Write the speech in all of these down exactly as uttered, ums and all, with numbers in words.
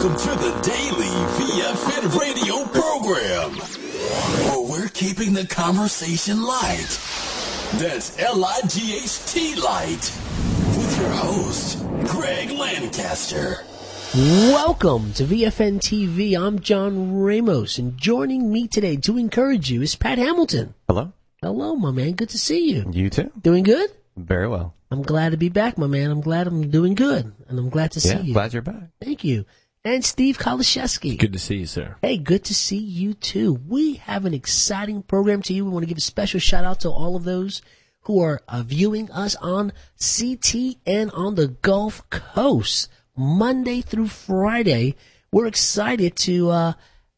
Welcome to the daily V F N radio program, where we're keeping the conversation light. That's L I G H T light. With your host, Greg Lancaster. Welcome to V F N T V. I'm John Ramos, and joining me today to encourage you is Pat Hamilton. Hello. Hello, my man. Good to see you. You too. Doing good? Very well. I'm glad to be back, my man. I'm glad I'm doing good, and I'm glad to see yeah, you. Glad you're back. Thank you. And Steve Kaliszewski. Good to see you, sir. Hey, good to see you too. We have an exciting program to you. We want to give a special shout out to all of those who are uh, viewing us on C T N on the Gulf Coast, Monday through Friday. We're excited to uh,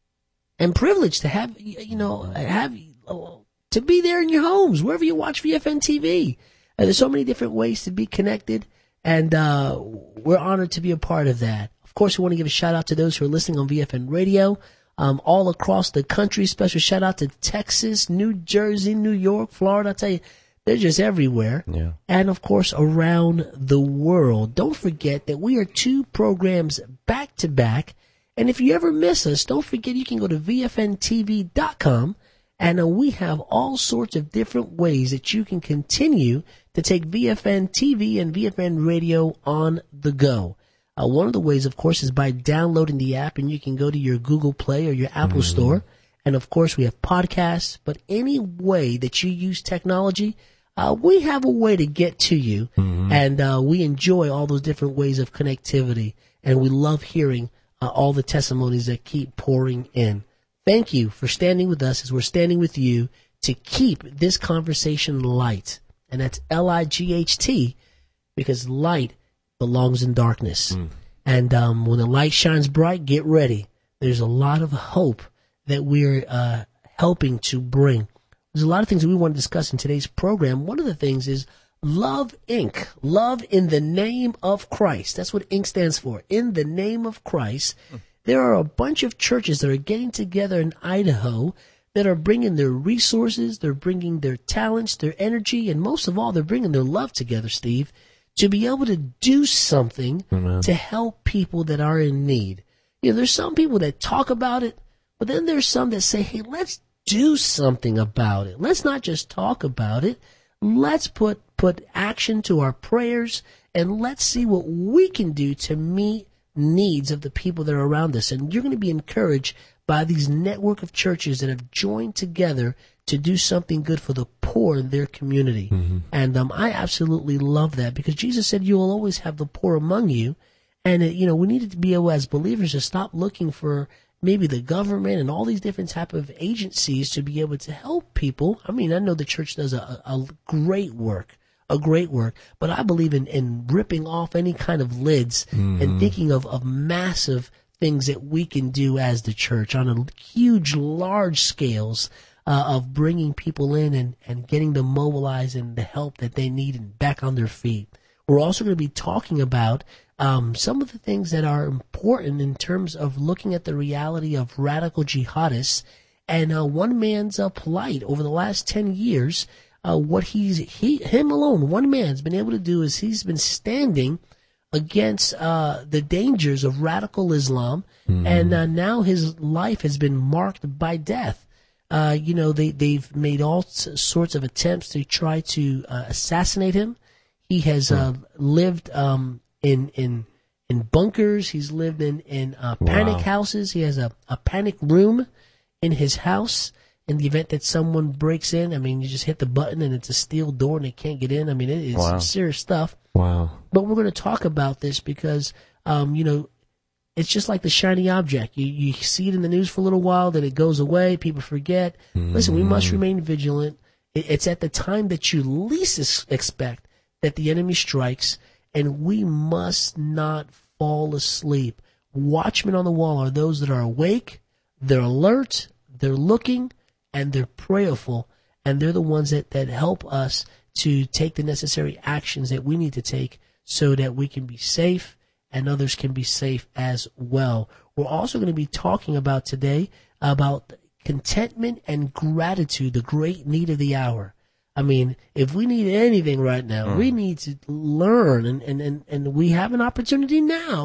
and privileged to have you know have uh, to be there in your homes wherever you watch V F N T V. Uh, there's so many different ways to be connected, and uh, we're honored to be a part of that. Of course, we want to give a shout out to those who are listening on V F N Radio um, all across the country. Special shout out to Texas, New Jersey, New York, Florida. I tell you, they're just everywhere. Yeah. And, of course, around the world. Don't forget that we are two programs back to back. And if you ever miss us, don't forget you can go to V F N T V dot com. And uh, we have all sorts of different ways that you can continue to take V F N T V and V F N Radio on the go. Uh, one of the ways, of course, is by downloading the app, and you can go to your Google Play or your Apple mm-hmm. Store. And, of course, we have podcasts. But any way that you use technology, uh, we have a way to get to you. Mm-hmm. And uh, we enjoy all those different ways of connectivity. And we love hearing uh, all the testimonies that keep pouring in. Thank you for standing with us as we're standing with you to keep this conversation light. And that's L I G H T, because light belongs in darkness. Mm. And um, when the light shines bright, get ready. There's a lot of hope that we're uh, helping to bring. There's a lot of things that we want to discuss in today's program. One of the things is Love Incorporated. Love in the name of Christ. That's what I N C stands for. In the name of Christ. Mm. There are a bunch of churches that are getting together in Idaho that are bringing their resources, they're bringing their talents, their energy, and most of all, they're bringing their love together, Steve, to be able to do something Amen. To help people that are in need. You know, there's some people that talk about it, but then there's some that say, hey, let's do something about it. Let's not just talk about it. Let's put, put action to our prayers, and let's see what we can do to meet needs of the people that are around us. And you're going to be encouraged by these network of churches that have joined together to do something good for the poor in their community. Mm-hmm. And um, I absolutely love that, because Jesus said you will always have the poor among you. And, uh, you know, we need to be able as believers to stop looking for maybe the government and all these different type of agencies to be able to help people. I mean, I know the church does a, a great work. A great work, but I believe in, in ripping off any kind of lids mm-hmm. and thinking of, of massive things that we can do as the church on a huge, large scales uh, of bringing people in and, and getting them mobilized and the help that they need and back on their feet. We're also going to be talking about um, some of the things that are important in terms of looking at the reality of radical jihadists and uh, one man's uh, plight over the last ten years. Uh, what he's he him alone, one man's been able to do is he's been standing against uh, the dangers of radical Islam, mm-hmm. and uh, now his life has been marked by death. Uh, you know, they they've made all sorts of attempts to try to uh, assassinate him. He has uh, lived um, in in in bunkers. He's lived in in uh, panic wow. houses. He has a, a panic room in his house. In the event that someone breaks in, I mean, you just hit the button and it's a steel door and they can't get in. I mean, it is wow. some serious stuff. Wow. But we're going to talk about this because, um, you know, it's just like the shiny object. You you see it in the news for a little while, then it goes away. People forget. Mm. Listen, we must remain vigilant. It, it's at the time that you least expect that the enemy strikes, and we must not fall asleep. Watchmen on the wall are those that are awake, they're alert, they're looking, and they're prayerful, and they're the ones that, that help us to take the necessary actions that we need to take so that we can be safe and others can be safe as well. We're also going to be talking about today about contentment and gratitude, the great need of the hour. I mean, if we need anything right now, mm. we need to learn, and, and, and, and we have an opportunity now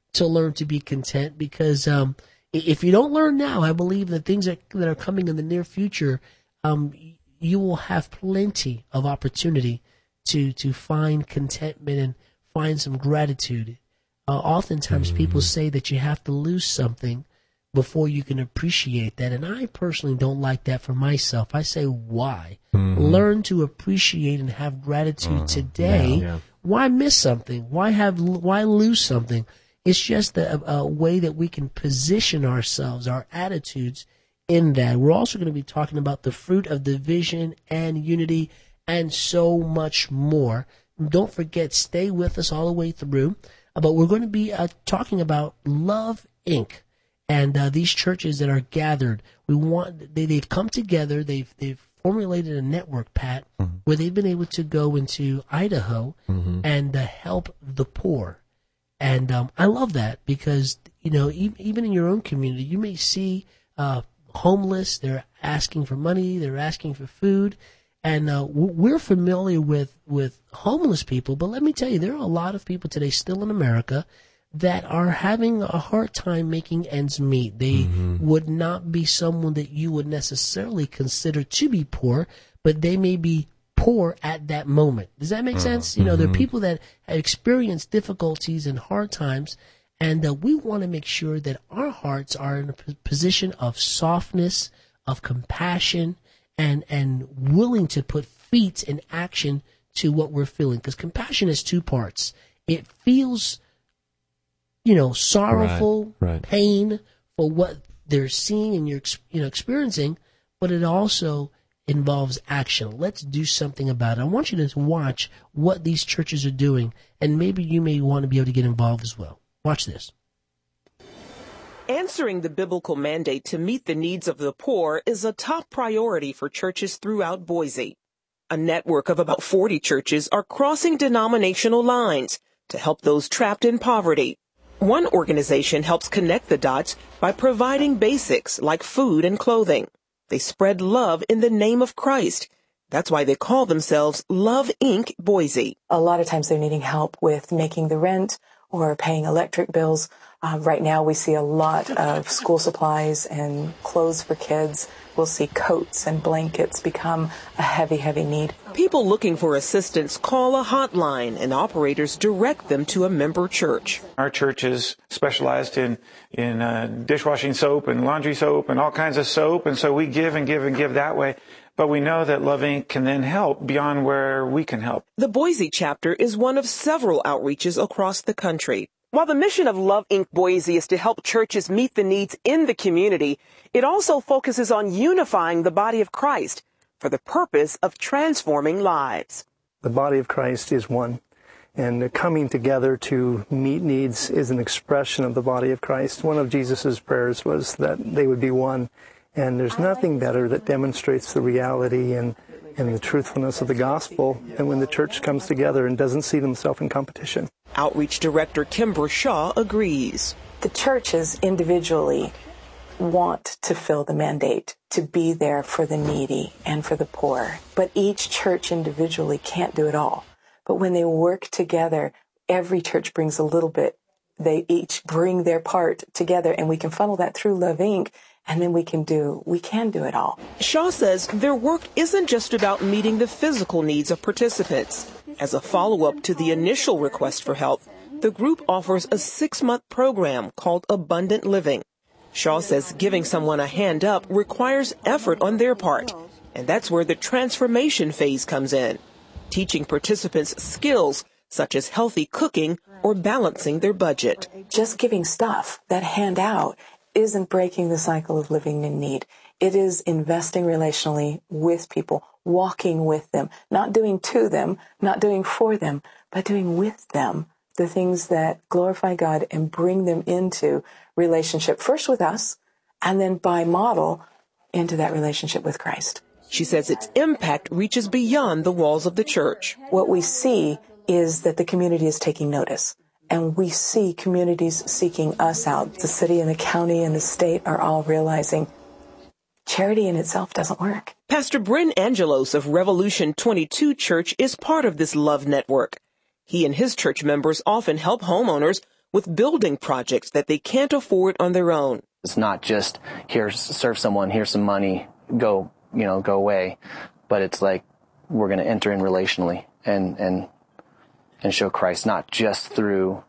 to learn to be content, because um, if you don't learn now, I believe the things that, that are coming in the near future, um, you will have plenty of opportunity to, to find contentment and find some gratitude. Uh, oftentimes mm-hmm. people say that you have to lose something before you can appreciate that. And I personally don't like that for myself. I say, why? Mm-hmm. Learn to appreciate and have gratitude mm-hmm. today. Yeah, yeah. Why miss something? Why have, why lose something? It's just a, a way that we can position ourselves, our attitudes in that. We're also going to be talking about the fruit of division and unity and so much more. Don't forget, stay with us all the way through. But we're going to be uh, talking about Love Incorporated. And uh, these churches that are gathered, we want they, they've come together. They've they've formulated a network, Pat, mm-hmm. where they've been able to go into Idaho mm-hmm. and uh, help the poor. And um, I love that because, you know, e- even in your own community, you may see uh, homeless. They're asking for money. They're asking for food. And uh, we're familiar with, with homeless people. But let me tell you, there are a lot of people today still in America that are having a hard time making ends meet. They mm-hmm. would not be someone that you would necessarily consider to be poor, but they may be poor at that moment. Does that make mm-hmm. sense? You know, there are people that have experienced difficulties and hard times, and uh, we want to make sure that our hearts are in a p- position of softness, of compassion, and and willing to put feet in action to what we're feeling. Because compassion has two parts. It feels, you know, sorrowful, right, right. pain for what they're seeing and you're, you know, experiencing, but it also involves action. Let's do something about it. I want you to watch what these churches are doing, and maybe you may want to be able to get involved as well. Watch this. Answering the biblical mandate to meet the needs of the poor is a top priority for churches throughout Boise. A network of about forty churches are crossing denominational lines to help those trapped in poverty. One organization helps connect the dots by providing basics like food and clothing. They spread love in the name of Christ. That's why they call themselves Love Incorporated Boise. A lot of times they're needing help with making the rent or paying electric bills. Uh, right now we see a lot of school supplies and clothes for kids. We'll see coats and blankets become a heavy, heavy need. People looking for assistance call a hotline, and operators direct them to a member church. Our church is specialized in, in uh, dishwashing soap and laundry soap and all kinds of soap, and so we give and give and give that way. But we know that Love Incorporated can then help beyond where we can help. The Boise chapter is one of several outreaches across the country. While the mission of Love Incorporated Boise is to help churches meet the needs in the community, it also focuses on unifying the body of Christ for the purpose of transforming lives. The body of Christ is one, and coming together to meet needs is an expression of the body of Christ. One of Jesus' prayers was that they would be one, and there's nothing better that demonstrates the reality and, and the truthfulness of the gospel than when the church comes together and doesn't see themselves in competition. Outreach Director Kimber Shaw agrees. The churches individually want to fill the mandate to be there for the needy and for the poor. But each church individually can't do it all. But when they work together, every church brings a little bit. They each bring their part together, and we can funnel that through Love Incorporated, and then we can do, we can do it all. Shaw says their work isn't just about meeting the physical needs of participants. As a follow-up to the initial request for help, the group offers a six-month program called Abundant Living. Shaw says giving someone a hand up requires effort on their part, and that's where the transformation phase comes in, teaching participants skills such as healthy cooking or balancing their budget. Just giving stuff, that handout, isn't breaking the cycle of living in need. It is investing relationally with people, walking with them, not doing to them, not doing for them, but doing with them the things that glorify God and bring them into relationship, first with us, and then by model into that relationship with Christ. She says its impact reaches beyond the walls of the church. What we see is that the community is taking notice. And we see communities seeking us out. The city and the county and the state are all realizing charity in itself doesn't work. Pastor Bryn Angelos of Revolution twenty-two Church is part of this love network. He and his church members often help homeowners with building projects that they can't afford on their own. It's not just here, serve someone, here's some money, go, you know, go away. But it's like we're going to enter in relationally and, and, and show Christ not just through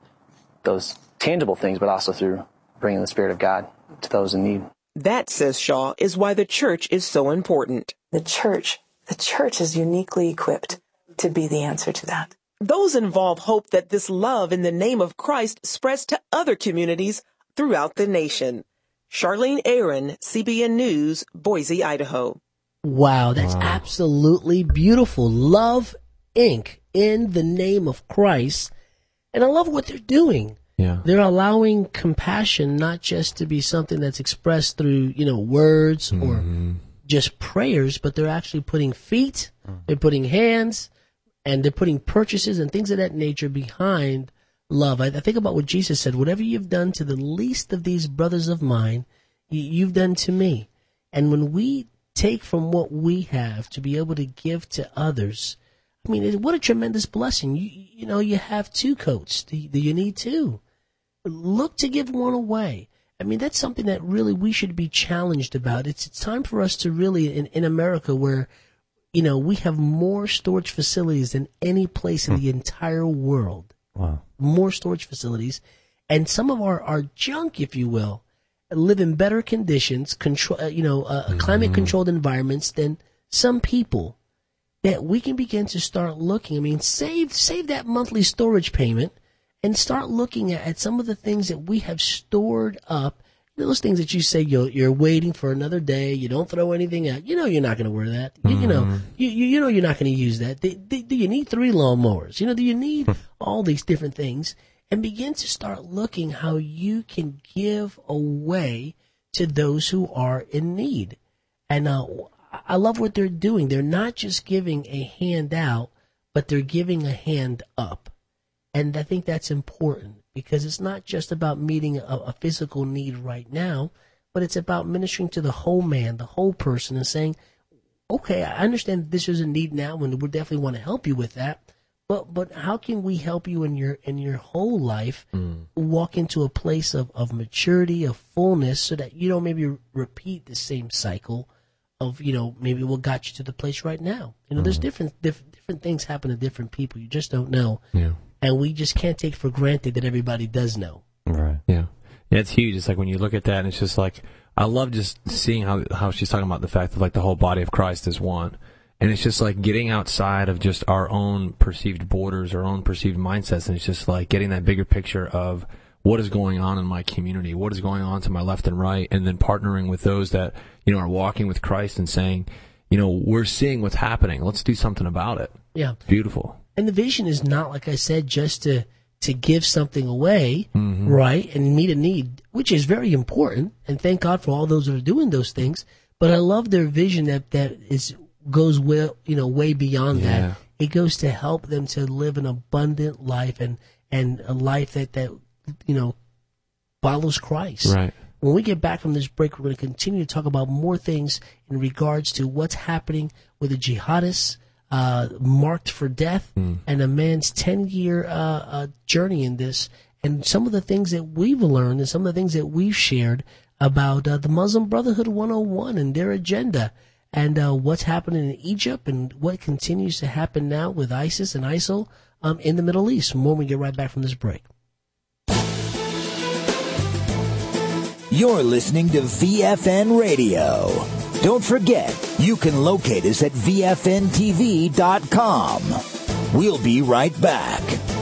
those tangible things, but also through bringing the Spirit of God to those in need. That, says Shaw, is why the church is so important. The church, the church is uniquely equipped to be the answer to that. Those involved hope that this love in the name of Christ spreads to other communities throughout the nation. Charlene Aaron, C B N News, Boise, Idaho. Wow, that's wow. absolutely beautiful. Love, Incorporated, in the name of Christ. And I love what they're doing. Yeah. They're allowing compassion not just to be something that's expressed through, you know, words mm-hmm. or just prayers, but they're actually putting feet, mm-hmm. they're putting hands, and they're putting purchases and things of that nature behind love. I, I think about what Jesus said, whatever you've done to the least of these brothers of mine, you, you've done to me. And when we take from what we have to be able to give to others, I mean, it, what a tremendous blessing. You, you know, you have two coats. Do, do you need two? Look to give one away. I mean, that's something that really we should be challenged about. It's, it's time for us to really, in, in America where, you know, we have more storage facilities than any place in the entire world. Wow. More storage facilities. And some of our, our junk, if you will, live in better conditions, control, uh, you know, uh, mm-hmm. climate-controlled environments than some people. That we can begin to start looking. I mean, save save that monthly storage payment and start looking at, at some of the things that we have stored up. Those things that you say you're, you're waiting for another day. You don't throw anything out. You know you're not going to wear that. You, mm-hmm. you know you, you you know you're not going to use that. Do, do, do you need three lawnmowers? You know, do you need all these different things? And begin to start looking how you can give away to those who are in need. And uh, I love what they're doing. They're not just giving a hand out, but they're giving a hand up. And I think that's important because it's not just about meeting a, a physical need right now, but it's about ministering to the whole man, the whole person, and saying, okay, I understand this is a need now, and we definitely want to help you with that. But but how can we help you in your in your whole life mm. walk into a place of, of maturity, of fullness, so that you don't maybe repeat the same cycle of, you know, maybe what got you to the place right now. You know, mm. there's different, different different things happen to different people. You just don't know. Yeah. And we just can't take for granted that everybody does know. Right. Yeah. Yeah, it's huge. It's like when you look at that, and it's just like, I love just seeing how how she's talking about the fact that like the whole body of Christ is one. And it's just like getting outside of just our own perceived borders, our own perceived mindsets, and it's just like getting that bigger picture of what is going on in my community, what is going on to my left and right, and then partnering with those that, you know, are walking with Christ and saying, you know, we're seeing what's happening. Let's do something about it. Yeah. It's beautiful. And the vision is not, like I said, just to, to give something away, mm-hmm. right, and meet a need, which is very important, and thank God for all those who are doing those things. But I love their vision that, that is goes well, you know, way beyond yeah. that. It goes to help them to live an abundant life and, and a life that, that, you know, follows Christ. Right. When we get back from this break, we're going to continue to talk about more things in regards to what's happening with the jihadists uh, marked for death mm. and a man's ten-year uh, uh, journey in this, and some of the things that we've learned and some of the things that we've shared about uh, the Muslim Brotherhood one oh one and their agenda. And uh, what's happening in Egypt and what continues to happen now with ISIS and ISIL um, in the Middle East. More when we get right back from this break. You're listening to V F N Radio. Don't forget, you can locate us at V F N T V dot com. We'll be right back.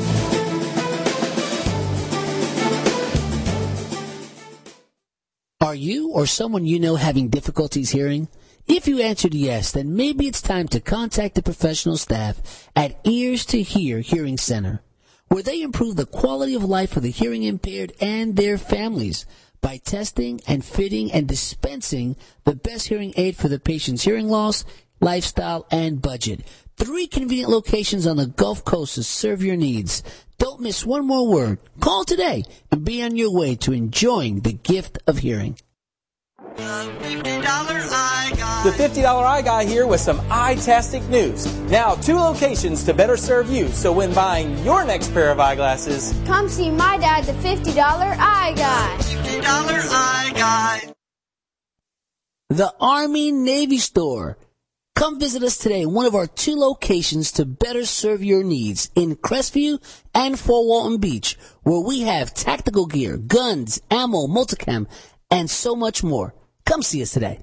Are you or someone you know having difficulties hearing? If you answered yes, then maybe it's time to contact the professional staff at Ears to Hear Hearing Center, where they improve the quality of life for the hearing impaired and their families by testing and fitting and dispensing the best hearing aid for the patient's hearing loss, lifestyle, and budget. Three convenient locations on the Gulf Coast to serve your needs. Don't miss one more word. Call today and be on your way to enjoying the gift of hearing. The fifty dollar Eye Guy here with some eye-tastic news. Now, two locations to better serve you, so when buying your next pair of eyeglasses, come see my dad, the fifty dollar Eye Guy. fifty dollar Eye Guy. The Army Navy Store. Come visit us today in one of our two locations to better serve your needs in Crestview and Fort Walton Beach, where we have tactical gear, guns, ammo, multicam, and so much more. Come see us today.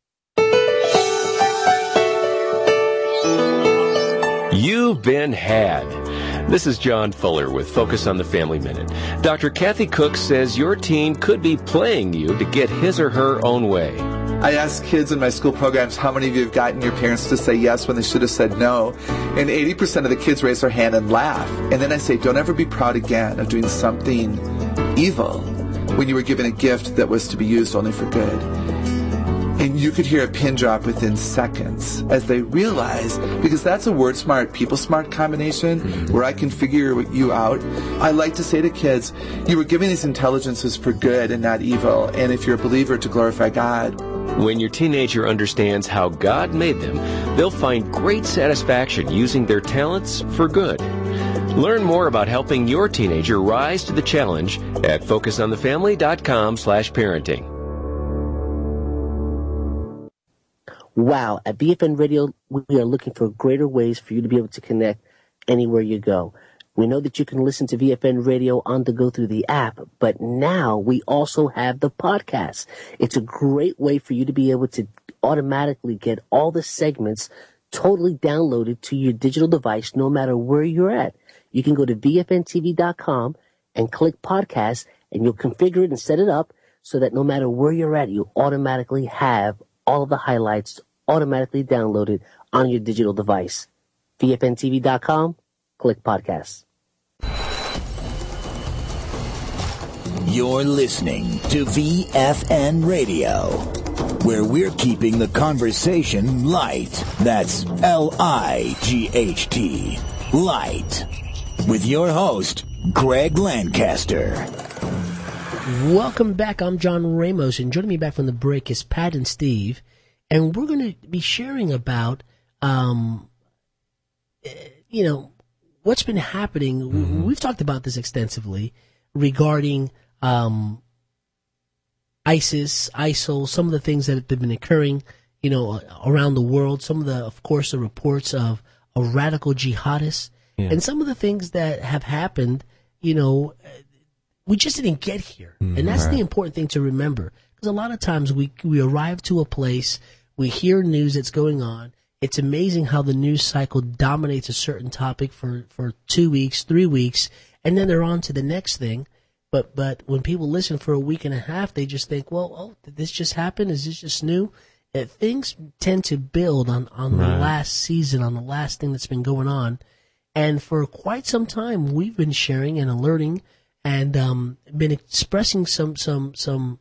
You've been had. This is John Fuller with Focus on the Family Minute. Doctor Kathy Cook says your teen could be playing you to get his or her own way. I ask kids in my school programs how many of you have gotten your parents to say yes when they should have said no. And eighty percent of the kids raise their hand and laugh. And then I say, don't ever be proud again of doing something evil when you were given a gift that was to be used only for good. And you could hear a pin drop within seconds as they realize, because that's a word smart, people smart combination mm-hmm. where I can figure you out. I like to say to kids, you were given these intelligences for good and not evil. And if you're a believer, to glorify God. When your teenager understands how God made them, they'll find great satisfaction using their talents for good. Learn more about helping your teenager rise to the challenge at focusonthefamily.com slash parenting. Wow, at B F N Radio, we are looking for greater ways for you to be able to connect anywhere you go. We know that you can listen to V F N Radio on the go through the app, but now we also have the podcast. It's a great way for you to be able to automatically get all the segments totally downloaded to your digital device no matter where you're at. You can go to V F N T V dot com and click podcast, and you'll configure it and set it up so that no matter where you're at, you automatically have all of the highlights automatically downloaded on your digital device. V F N T V dot com, click podcasts. You're listening to V F N Radio, where we're keeping the conversation light. That's L I G H T, light. With your host, Greg Lancaster. Welcome back. I'm John Ramos, and joining me back from the break is Pat and Steve. And we're going to be sharing about, um, you know, what's been happening. Mm-hmm. We've talked about this extensively regarding um, ISIS, ISIL, some of the things that have been occurring, you know, around the world. Some of the, of course, the reports of, of radical jihadists, yeah. and some of the things that have happened. You know, we just didn't get here, mm-hmm. and that's right. the important thing to remember. Because a lot of times we we arrive to a place, we hear news that's going on. It's amazing how the news cycle dominates a certain topic for, for two weeks, three weeks, and then they're on to the next thing. But but when people listen for a week and a half, they just think, well, oh, did this just happen? Is this just new? Uh, things tend to build on, on right. the last season, on the last thing that's been going on. And for quite some time, we've been sharing and alerting and um, been expressing some some some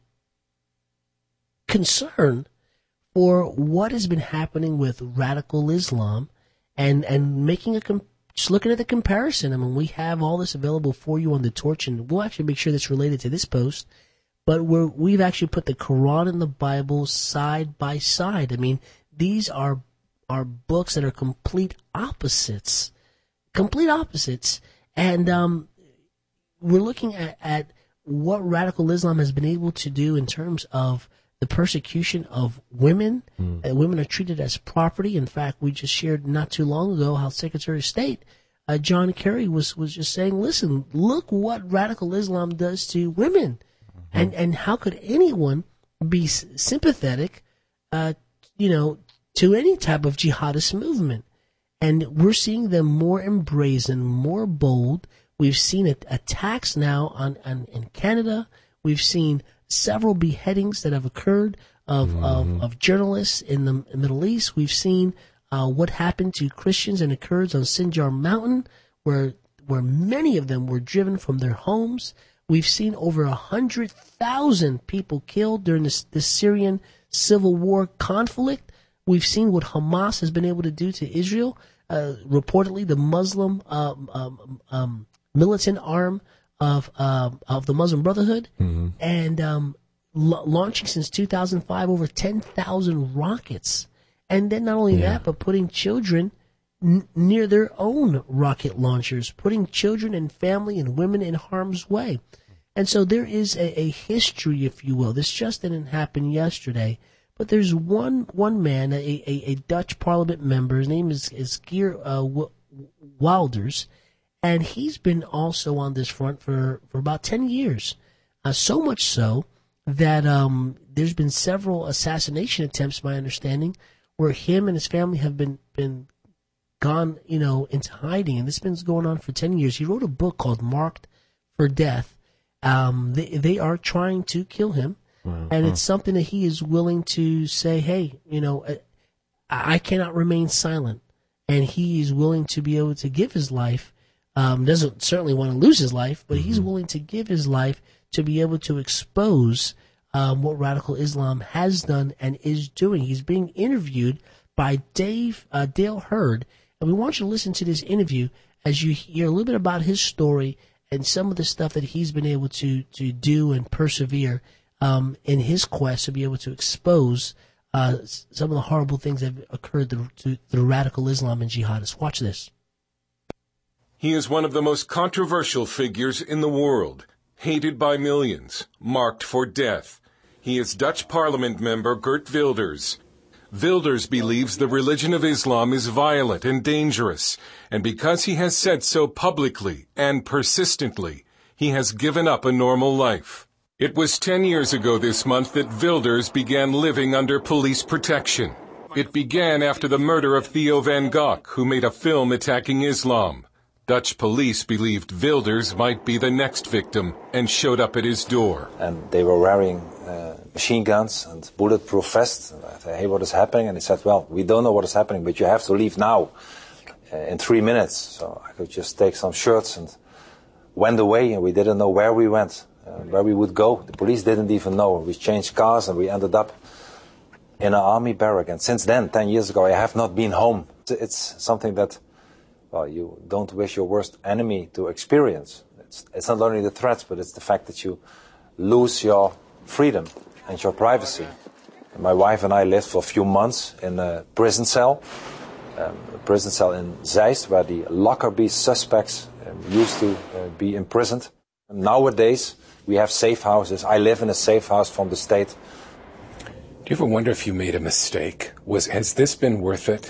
concern for what has been happening with radical Islam, and and making a com- just looking at the comparison. I mean, we have all this available for you on the Torch, and we'll actually make sure that's related to this post. But we're, we've actually put the Quran and the Bible side by side. I mean, these are are books that are complete opposites, complete opposites, and um, we're looking at, at what radical Islam has been able to do in terms of the persecution of women. Mm. Uh, women are treated as property. In fact, we just shared not too long ago how Secretary of State uh, John Kerry was, was just saying, listen, look what radical Islam does to women. Mm-hmm. And and how could anyone be s- sympathetic, uh, you know, to any type of jihadist movement? And we're seeing them more embrazen, more bold. We've seen it, attacks now on, on in Canada. We've seen several beheadings that have occurred of, mm-hmm. of, of journalists in the Middle East. We've seen uh, what happened to Christians and the Kurds on Sinjar Mountain, where where many of them were driven from their homes. We've seen over a hundred thousand people killed during this, this Syrian civil war conflict. We've seen what Hamas has been able to do to Israel. Uh, reportedly, the Muslim um, um, um, militant arm of uh, of the Muslim Brotherhood, mm-hmm. and um, la- launching since two thousand five over ten thousand rockets. And then not only Yeah. that, but putting children n- near their own rocket launchers, putting children and family and women in harm's way. And so there is a, a history, if you will. This just didn't happen yesterday. But there's one one man, a, a, a Dutch Parliament member. His name is, is Geert uh, w- Wilders. And he's been also on this front for, for about ten years. Uh, so much so that um, there's been several assassination attempts, my understanding, where him and his family have been, been gone, you know, into hiding. And this has been going on for ten years. He wrote a book called Marked for Death. Um, they, they are trying to kill him. Wow. And it's something that he is willing to say, hey, you know, I, I cannot remain silent. And he is willing to be able to give his life. Um, doesn't certainly want to lose his life, but mm-hmm. he's willing to give his life to be able to expose um, what radical Islam has done and is doing. He's being interviewed by Dave uh, Dale Hurd. And we want you to listen to this interview as you hear a little bit about his story and some of the stuff that he's been able to, to do and persevere Um, in his quest to be able to expose uh, some of the horrible things that have occurred to, to, to radical Islam and jihadists. Watch this. He is one of the most controversial figures in the world, hated by millions, marked for death. He is Dutch Parliament member Geert Wilders. Wilders believes the religion of Islam is violent and dangerous, and because he has said so publicly and persistently, he has given up a normal life. It was ten years ago this month that Wilders began living under police protection. It began after the murder of Theo van Gogh, who made a film attacking Islam. Dutch police believed Wilders might be the next victim and showed up at his door. And they were wearing uh, machine guns and bulletproof vests. And I said, hey, what is happening? And he said, well, we don't know what is happening, but you have to leave now uh, in three minutes. So I could just take some shirts and went away, and we didn't know where we went. Uh, where we would go. The police didn't even know. We changed cars and we ended up in an army barrack. And since then, ten years ago, I have not been home. It's something that, well, you don't wish your worst enemy to experience. It's, it's not only the threats, but it's the fact that you lose your freedom and your privacy. And my wife and I lived for a few months in a prison cell, um, a prison cell in Zeist, where the Lockerbie suspects um, used to uh, be imprisoned. And nowadays, we have safe houses. I live in a safe house from the state. Do you ever wonder if you made a mistake? Was has this been worth it?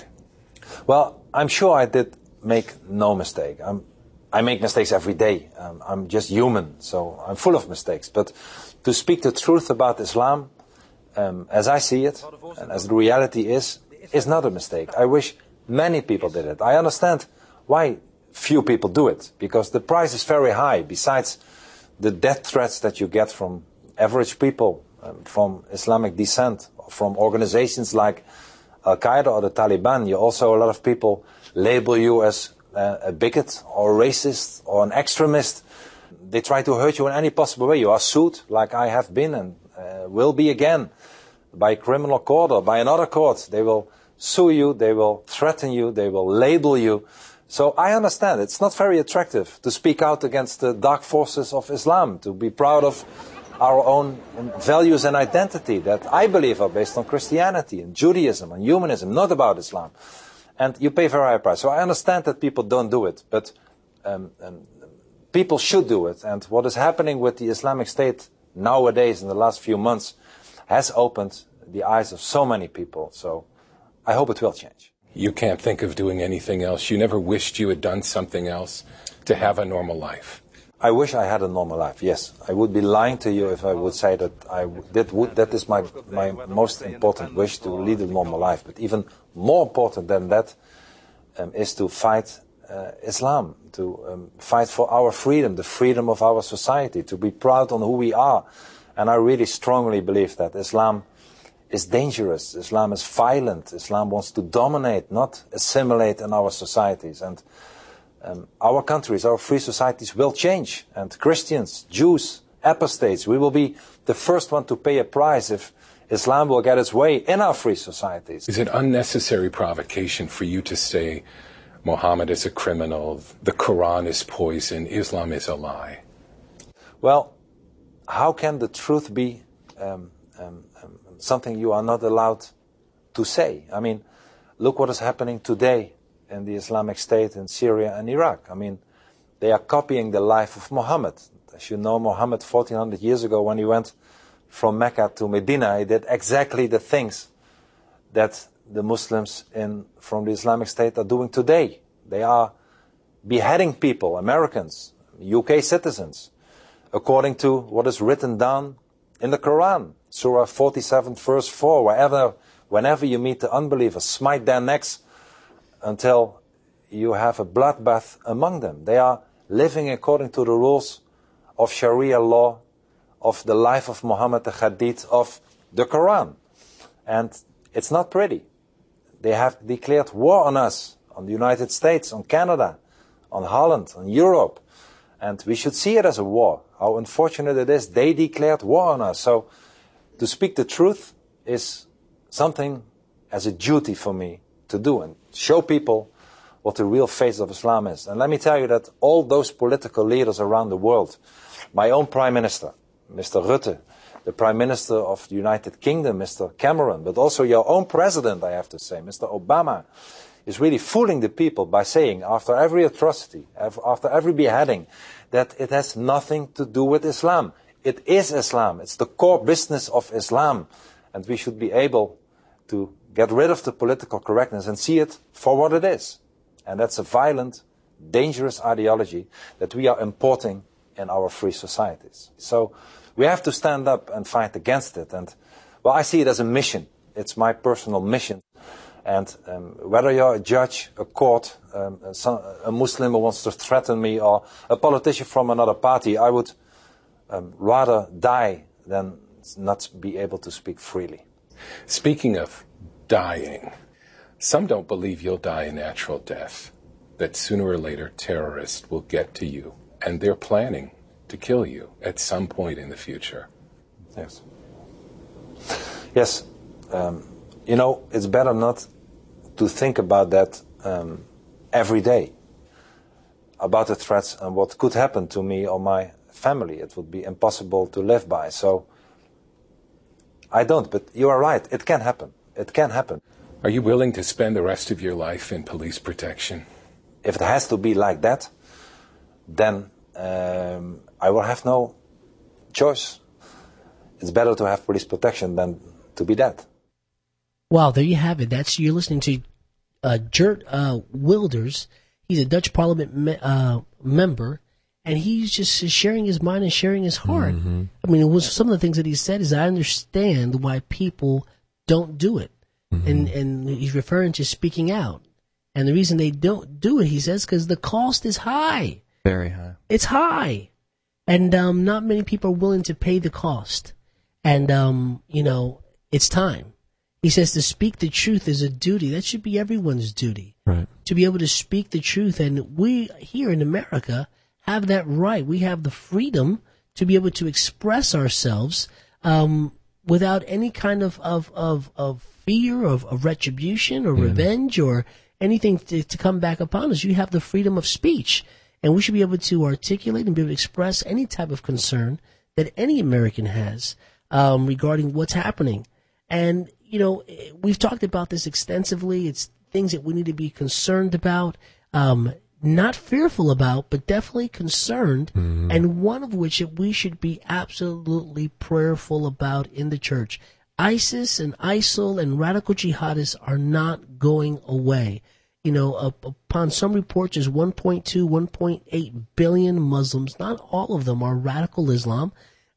Well, I'm sure I did make no mistake. I'm, I make mistakes every day. Um, I'm just human, so I'm full of mistakes. But to speak the truth about Islam, um, as I see it, and as the reality is, is not a mistake. I wish many people did it. I understand why few people do it, because the price is very high. Besides the death threats that you get from average people, um, from Islamic descent, from organizations like Al-Qaeda or the Taliban, you also, a lot of people label you as uh, a bigot or a racist or an extremist. They try to hurt you in any possible way. You are sued, like I have been and uh, will be again, by a criminal court or by another court. They will sue you, they will threaten you, they will label you. So I understand it's not very attractive to speak out against the dark forces of Islam, to be proud of our own values and identity that I believe are based on Christianity and Judaism and humanism, not about Islam. And you pay a very high price. So I understand that people don't do it, but um, um, people should do it. And what is happening with the Islamic State nowadays in the last few months has opened the eyes of so many people. So I hope it will change. You can't think of doing anything else. You never wished you had done something else to have a normal life. I wish I had a normal life, yes. I would be lying to you if I would say that I did, would, that is my, my most important wish, to lead a normal life. But even more important than that um, is to fight uh, Islam, to um, fight for our freedom, the freedom of our society, to be proud on who we are. And I really strongly believe that Islam is dangerous. Islam is violent. Islam wants to dominate, not assimilate in our societies. And um, our countries, our free societies will change. And Christians, Jews, apostates, we will be the first one to pay a price if Islam will get its way in our free societies. Is it unnecessary provocation for you to say Muhammad is a criminal, the Quran is poison, Islam is a lie? Well, how can the truth be um, um, um, something you are not allowed to say. I mean, look what is happening today in the Islamic State in Syria and Iraq. I mean, they are copying the life of Muhammad. As you know, Muhammad, fourteen hundred years ago, when he went from Mecca to Medina, he did exactly the things that the Muslims in from the Islamic State are doing today. They are beheading people, Americans, U K citizens, according to what is written down in the Quran, Surah forty-seven, verse four. Wherever, whenever you meet the unbelievers, smite their necks until you have a bloodbath among them. They are living according to the rules of Sharia law, of the life of Muhammad, the Hadith, of the Quran. And it's not pretty. They have declared war on us, on the United States, on Canada, on Holland, on Europe. And we should see it as a war. How unfortunate it is, they declared war on us. So to speak the truth is something as a duty for me to do and show people what the real face of Islam is. And let me tell you that all those political leaders around the world, my own Prime Minister, Mister Rutte, the Prime Minister of the United Kingdom, Mister Cameron, but also your own President, I have to say, Mister Obama, is really fooling the people by saying, after every atrocity, after every beheading, that it has nothing to do with Islam. It is Islam. It's the core business of Islam. And we should be able to get rid of the political correctness and see it for what it is. And that's a violent, dangerous ideology that we are importing in our free societies. So we have to stand up and fight against it. And, well, I see it as a mission. It's my personal mission. And um, whether you're a judge, a court, um, some, a Muslim who wants to threaten me, or a politician from another party, I would um, rather die than not be able to speak freely. Speaking of dying, some don't believe you'll die a natural death, that sooner or later terrorists will get to you, and they're planning to kill you at some point in the future. Yes. Yes. Um, you know, it's better not to think about that um, every day, about the threats and what could happen to me or my family. It would be impossible to live by. So I don't, but you are right. It can happen. It can happen. Are you willing to spend the rest of your life in police protection? If it has to be like that, then um, I will have no choice. It's better to have police protection than to be dead. Wow, there you have it. That's you're listening to uh, Geert uh, Wilders. He's a Dutch Parliament me- uh, member, and he's just sharing his mind and sharing his heart. Mm-hmm. I mean, it was some of the things that he said is, I understand why people don't do it. Mm-hmm. And and he's referring to speaking out. And the reason they don't do it, he says, because the cost is high. Very high. It's high. And um, not many people are willing to pay the cost. And, um, you know, it's time. He says to speak the truth is a duty. That should be everyone's duty. Right. To be able to speak the truth. And we here in America have that right. We have the freedom to be able to express ourselves um, without any kind of, of, of, of fear of, of retribution or mm. revenge or anything to, to come back upon us. You have the freedom of speech. And we should be able to articulate and be able to express any type of concern that any American has um, regarding what's happening. And, you know, we've talked about this extensively. It's things that we need to be concerned about, um, not fearful about, but definitely concerned. Mm-hmm. And one of which that we should be absolutely prayerful about in the church. ISIS and ISIL and radical jihadists are not going away. You know, upon some reports, there's one point two, one point eight billion Muslims. Not all of them are radical Islam.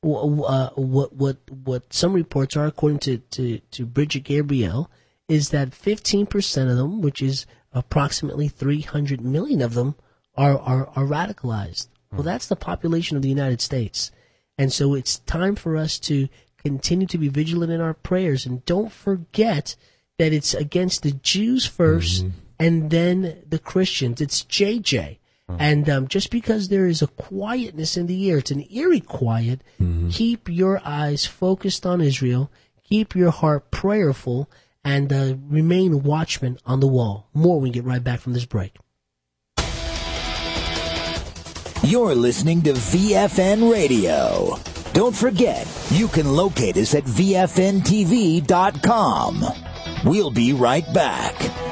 Uh, what what what some reports are, according to, to, to Bridget Gabriel, is that fifteen percent of them, which is approximately three hundred million of them, are, are, are radicalized. Well, that's the population of the United States. And so it's time for us to continue to be vigilant in our prayers. And don't forget that it's against the Jews first, mm-hmm. and then the Christians. It's J J. Oh. And um, just because there is a quietness in the air, it's an eerie quiet, mm-hmm. keep your eyes focused on Israel, keep your heart prayerful, and uh, remain watchmen on the wall. More when we get right back from this break. You're listening to V F N Radio. Don't forget, you can locate us at V F N T V dot com. We'll be right back.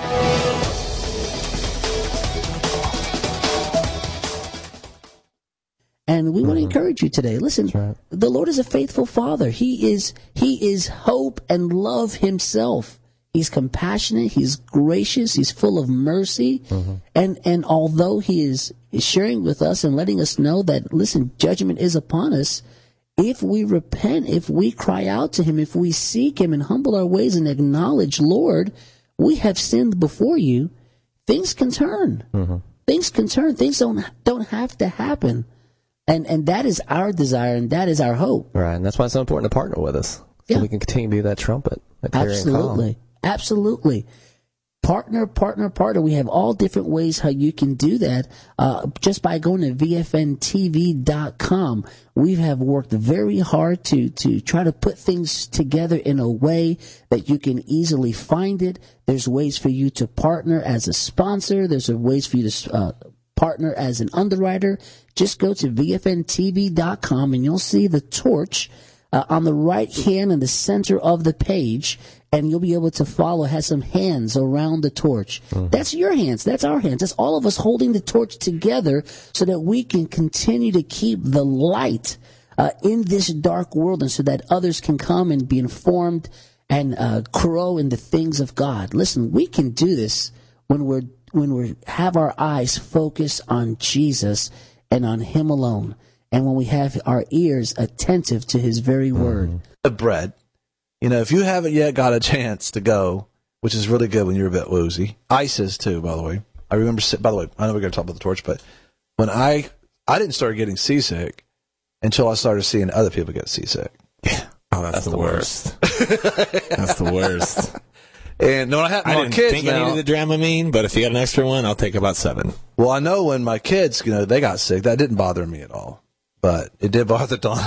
And we want to encourage you today. Listen, right. The Lord is a faithful Father. He is He is hope and love Himself. He's compassionate. He's gracious. He's full of mercy. Mm-hmm. And and although He is sharing with us and letting us know that, listen, judgment is upon us, if we repent, if we cry out to Him, if we seek Him and humble our ways and acknowledge, Lord, we have sinned before You, things can turn. Mm-hmm. Things can turn. Things don't don't have to happen. And and that is our desire, and that is our hope. Right, and that's why it's so important to partner with us, so yeah. we can continue to be that trumpet. That Absolutely, absolutely. Partner, partner, partner. We have all different ways how you can do that. Uh, just by going to V F N T V dot com, we have worked very hard to to try to put things together in a way that you can easily find it. There's ways for you to partner as a sponsor. There's ways for you to uh, partner as an underwriter. Just go to V F N T V dot com and you'll see the torch uh, on the right hand in the center of the page, and you'll be able to follow. It has some hands around the torch. Mm-hmm. That's your hands. That's our hands. That's all of us holding the torch together so that we can continue to keep the light uh, in this dark world, and so that others can come and be informed and uh, grow in the things of God. Listen, we can do this when we're when we have our eyes focused on Jesus and on Him alone, and when we have our ears attentive to His very word. The bread. You know, if you haven't yet got a chance to go, which is really good when you're a bit woozy. Ice is too, by the way. I remember, by the way, I know we're going to talk about the torch, but when I, I didn't start getting seasick until I started seeing other people get seasick. Yeah. Oh, that's, that's the, the worst. worst. That's the worst. And when I had my I didn't kids think now, I needed a Dramamine, but if you got an extra one, I'll take about seven. Well, I know when my kids, you know, they got sick, that didn't bother me at all. But it did bother Don.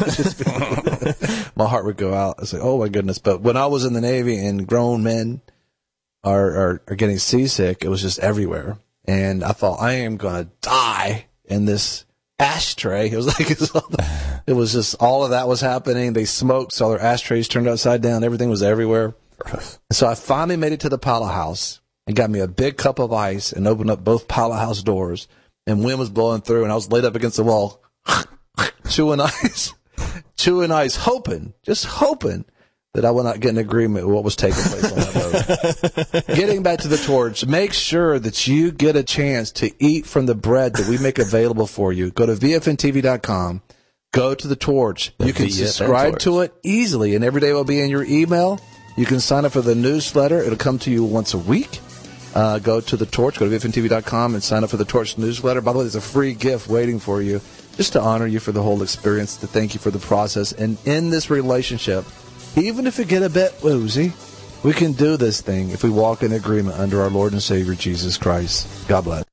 My heart would go out. I was like, oh my goodness. But when I was in the Navy and grown men are, are, are getting seasick, it was just everywhere. And I thought, I am going to die in this ashtray. It was like, it was just, all of that was happening. They smoked, so their ashtrays turned upside down. Everything was everywhere. So I finally made it to the pilot house and got me a big cup of ice and opened up both pilot house doors, and wind was blowing through, and I was laid up against the wall, chewing ice, chewing ice, hoping, just hoping that I would not get an agreement with what was taking place on that boat. Getting back to the torch, make sure that you get a chance to eat from the bread that we make available for you. Go to V F N T V dot com, go to the torch. You can subscribe to it easily, and every day will be in your email. You can sign up for the newsletter. It'll come to you once a week. Uh, go to the torch, go to V F N T V dot com and sign up for the Torch newsletter. By the way, there's a free gift waiting for you just to honor you for the whole experience, to thank you for the process. And in this relationship, even if you get a bit woozy, we can do this thing if we walk in agreement under our Lord and Savior, Jesus Christ. God bless.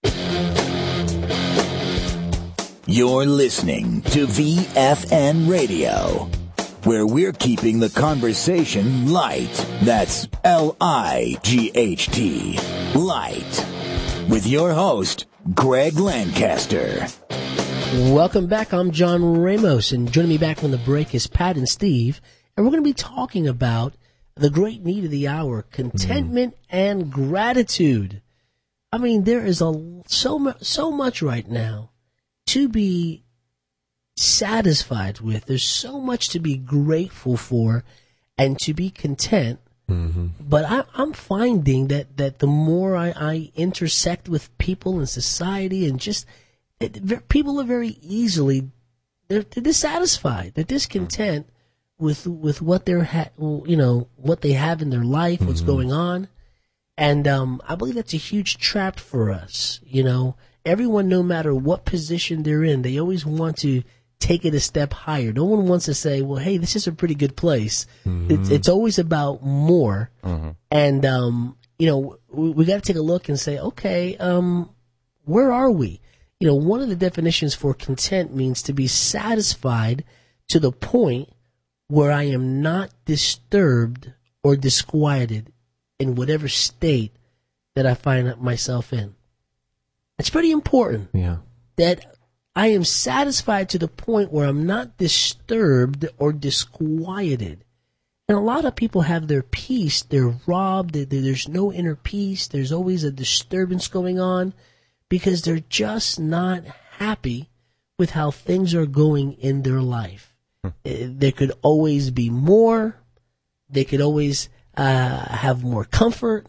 You're listening to V F N Radio, where we're keeping the conversation light. That's L I G H T, light. With your host, Greg Lancaster. Welcome back. I'm John Ramos, and joining me back from the break is Pat and Steve, and we're going to be talking about the great need of the hour, contentment mm. and gratitude. I mean, there is a so much, so much right now to be satisfied with. There's so much to be grateful for and to be content. Mm-hmm. But I, I'm finding that, that the more I, I intersect with people in society, and just it, people are very easily they're, they're dissatisfied. They're discontent with with what they're ha- you know what they have in their life, what's mm-hmm. going on, and um, I believe that's a huge trap for us. You know, everyone, no matter what position they're in, they always want to take it a step higher. No one wants to say, well, hey, this is a pretty good place. Mm-hmm. It's, it's always about more. Mm-hmm. And, um, you know, we, we got to take a look and say, okay, um, where are we? You know, one of the definitions for content means to be satisfied to the point where I am not disturbed or disquieted in whatever state that I find myself in. It's pretty important. Yeah. That I am satisfied to the point where I'm not disturbed or disquieted. And a lot of people have their peace. They're robbed. There's no inner peace. There's always a disturbance going on because they're just not happy with how things are going in their life. Hmm. There could always be more. They could always uh, have more comfort.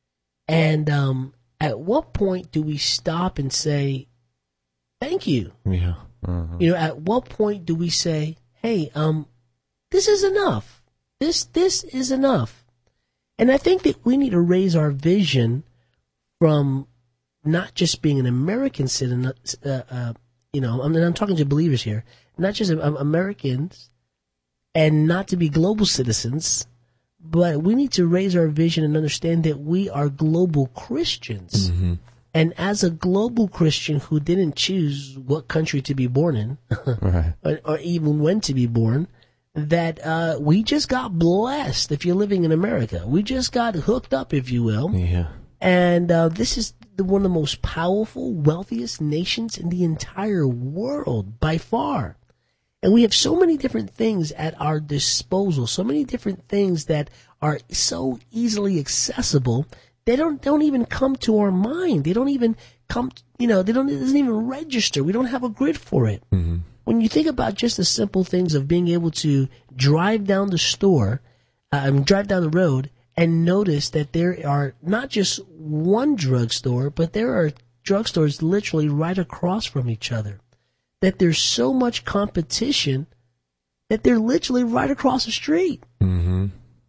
And um, at what point do we stop and say, thank you? Yeah. Uh-huh. You know, at what point do we say, hey, um, this is enough. This this is enough. And I think that we need to raise our vision from not just being an American citizen, uh, uh, you know, I mean, I'm talking to believers here, not just um, Americans, and not to be global citizens, but we need to raise our vision and understand that we are global Christians. Mm-hmm. And as a global Christian who didn't choose what country to be born in, right. or, or even when to be born, that uh, we just got blessed if you're living in America. We just got hooked up, if you will. Yeah. And uh, this is the, one of the most powerful, wealthiest nations in the entire world, by far. And we have so many different things at our disposal, so many different things that are so easily accessible. They don't don't even come to our mind. They don't even come, you know, they don't, it doesn't even register. We don't have a grid for it. Mm-hmm. When you think about just the simple things of being able to drive down the store, um, drive down the road, and notice that there are not just one drugstore, but there are drugstores literally right across from each other. That there's so much competition that they're literally right across the street. Mm-hmm.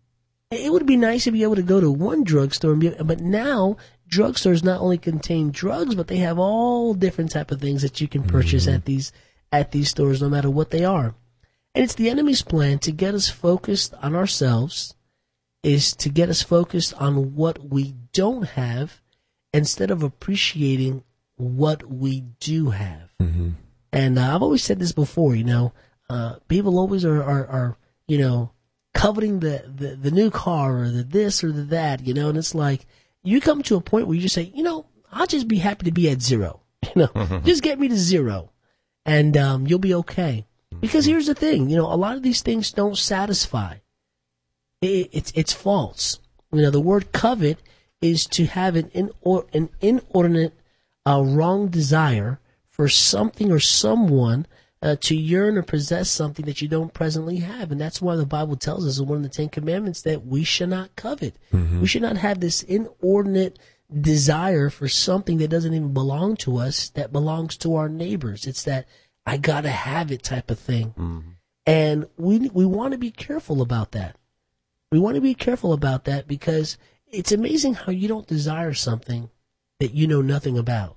It would be nice to be able to go to one drugstore, and be, but now drugstores not only contain drugs, but they have all different type of things that you can purchase mm-hmm. at these at these stores, no matter what they are. And it's the enemy's plan to get us focused on ourselves, is to get us focused on what we don't have instead of appreciating what we do have. Mm-hmm. And uh, I've always said this before, you know, uh, people always are, are, are, you know, coveting the, the, the new car or the this or the that, you know, and it's like you come to a point where you just say, you know, I'll just be happy to be at zero, you know, mm-hmm. just get me to zero. And um, you'll be okay. Because here's the thing, you know, a lot of these things don't satisfy. It, it's it's false. You know, the word covet is to have an inor- an inordinate, uh, wrong desire for something or someone uh, to yearn or possess something that you don't presently have. And that's why the Bible tells us in one of the Ten Commandments that we should not covet. Mm-hmm. We should not have this inordinate desire for something that doesn't even belong to us, that belongs to our neighbors. It's that I gotta have it type of thing. Mm-hmm. And we we want to be careful about that. We want to be careful about that because it's amazing how you don't desire something that you know nothing about.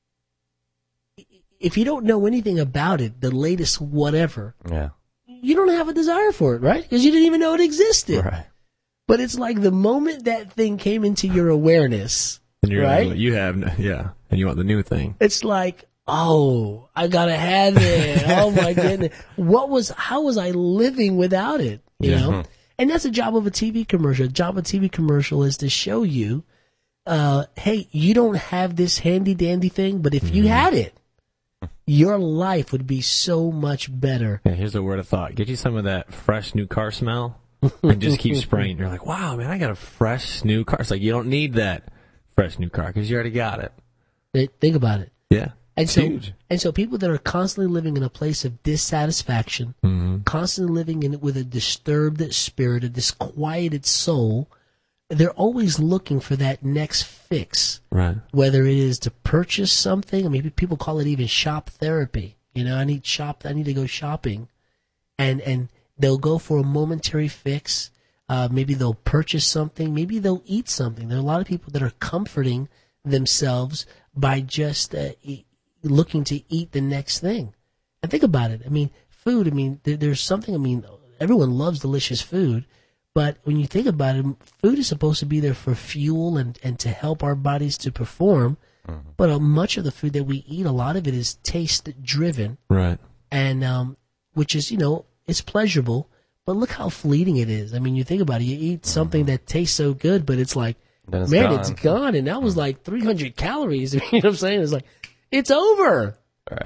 If you don't know anything about it, the latest whatever, yeah, you don't have a desire for it, right? Because you didn't even know it existed. Right. But it's like the moment that thing came into your awareness, and you're right? Like, you have, yeah, and you want the new thing. It's like, oh, I gotta have it. Oh my goodness. What was, how was I living without it? You yeah. know? And that's the job of a T V commercial. The job of a T V commercial is to show you, uh, hey, you don't have this handy dandy thing, but if mm-hmm. you had it, your life would be so much better. Yeah, here's a word of thought. Get you some of that fresh new car smell and just keep spraying. You're like, wow, man, I got a fresh new car. It's like, you don't need that fresh new car because you already got it. Think about it. Yeah. And it's so, huge. and so people that are constantly living in a place of dissatisfaction, mm-hmm. constantly living in with a disturbed spirit, a disquieted soul, they're always looking for that next fix. Right. Whether it is to purchase something, I mean, people call it even shop therapy. You know, I need shop, I need to go shopping, and and they'll go for a momentary fix. Uh, maybe they'll purchase something. Maybe they'll eat something. There are a lot of people that are comforting themselves by just uh, e- looking to eat the next thing. And think about it. I mean, food. I mean, there, there's something. I mean, everyone loves delicious food. But when you think about it, food is supposed to be there for fuel and, and to help our bodies to perform. Mm-hmm. But uh, much of the food that we eat, a lot of it is taste driven. Right. And um, which is, you know, it's pleasurable. But look how fleeting it is. I mean, you think about it. You eat something mm-hmm. that tastes so good, but it's like, it's man, gone. it's gone. And that was like three hundred calories. You know what I'm saying? It's like, it's over. Right.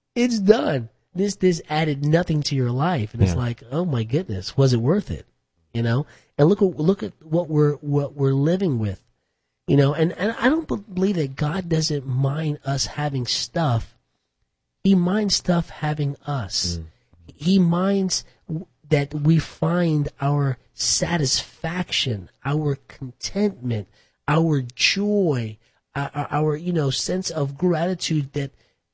It's done. This this added nothing to your life, and it's Yeah. like, oh my goodness, was it worth it? You know, and look at look at what we're what we're living with, you know, and, and I don't believe that God doesn't mind us having stuff. He minds stuff having us. Mm. He minds that we find our satisfaction, our contentment, our joy, our, our you know sense of gratitude. That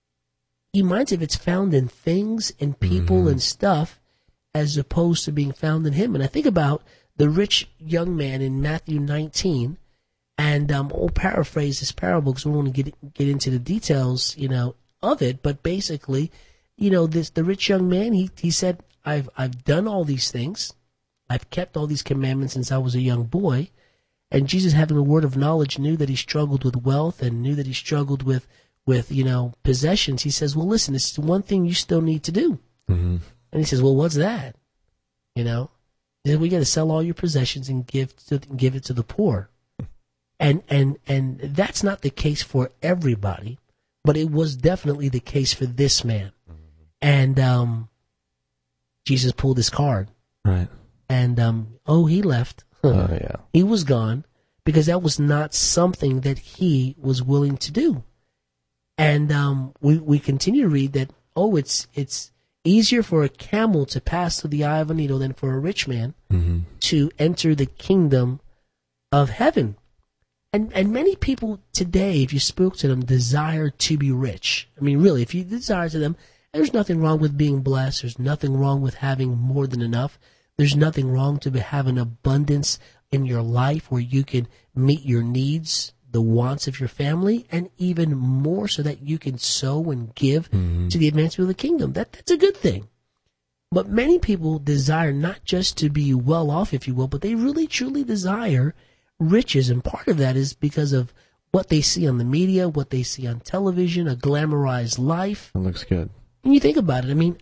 He minds if it's found in things and people mm-hmm. and stuff, as opposed to being found in Him. And I think about the rich young man in Matthew nineteen, and um, I'll paraphrase this parable because we don't want to get get into the details, you know, of it. But basically, you know, this the rich young man, he he said, "I've I've done all these things, I've kept all these commandments since I was a young boy." And Jesus, having a word of knowledge, knew that he struggled with wealth and knew that he struggled with with you know possessions. He says, "Well, listen, this is one thing you still need to do." Mm-hmm. And he says, "Well, what's that?" You know, he said, "We got to sell all your possessions and give to, give it to the poor." And and and that's not the case for everybody, but it was definitely the case for this man. Mm-hmm. And um, Jesus pulled his card, right? And um, oh, he left. Oh yeah, he was gone because that was not something that he was willing to do. And um, we we continue to read that. Oh, it's it's. easier for a camel to pass through the eye of a needle than for a rich man mm-hmm. to enter the kingdom of heaven. And and many people today, if you spoke to them, desire to be rich. I mean, really, if you desire to them, there's nothing wrong with being blessed. There's nothing wrong with having more than enough. There's nothing wrong to have an abundance in your life where you can meet your needs, the wants of your family, and even more so that you can sow and give mm-hmm. to the advancement of the kingdom. That that's a good thing. But many people desire not just to be well off, if you will, but they really truly desire riches. And part of that is because of what they see on the media, what they see on television, a glamorized life. It looks good. And you think about it, I mean,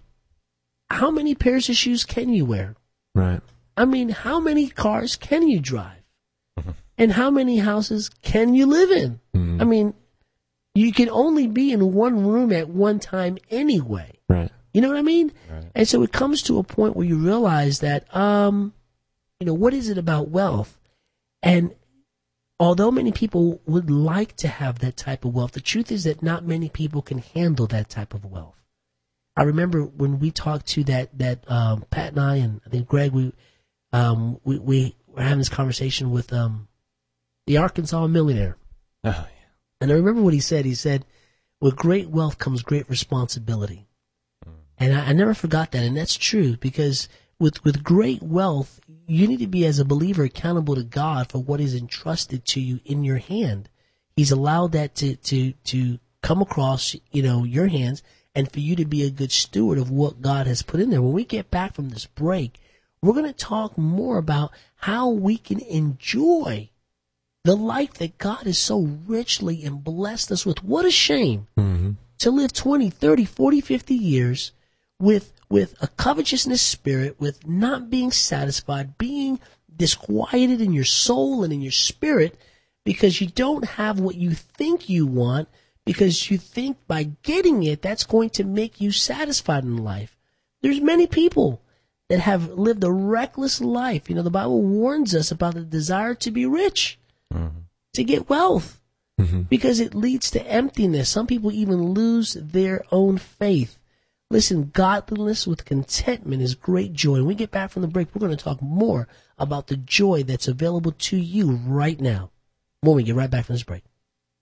how many pairs of shoes can you wear? Right. I mean, how many cars can you drive? Mm-hmm. And how many houses can you live in? Mm-hmm. I mean, you can only be in one room at one time anyway. Right. You know what I mean? Right. And so it comes to a point where you realize that, um, you know, what is it about wealth? And although many people would like to have that type of wealth, the truth is that not many people can handle that type of wealth. I remember when we talked to that, that um, Pat and I, and I think Greg, we, um, we, we were having this conversation with um, the Arkansas millionaire. Oh, yeah. And I remember what he said. He said, with great wealth comes great responsibility. Mm. And I, I never forgot that. And that's true, because with, with great wealth, you need to be, as a believer, accountable to God for what is entrusted to you in your hand. He's allowed that to, to, to come across, you know, your hands, and for you to be a good steward of what God has put in there. When we get back from this break, we're going to talk more about how we can enjoy the life that God has so richly and blessed us with. What a shame mm-hmm. to live twenty, thirty, forty, fifty years with with a covetousness spirit, with not being satisfied, being disquieted in your soul and in your spirit because you don't have what you think you want, because you think by getting it, that's going to make you satisfied in life. There's many people that have lived a reckless life. You know, the Bible warns us about the desire to be rich, mm-hmm. to get wealth, mm-hmm. because it leads to emptiness. Some people even lose their own faith. Listen, godliness with contentment is great joy. When we get back from the break, we're going to talk more about the joy that's available to you right now when we get right back from this break.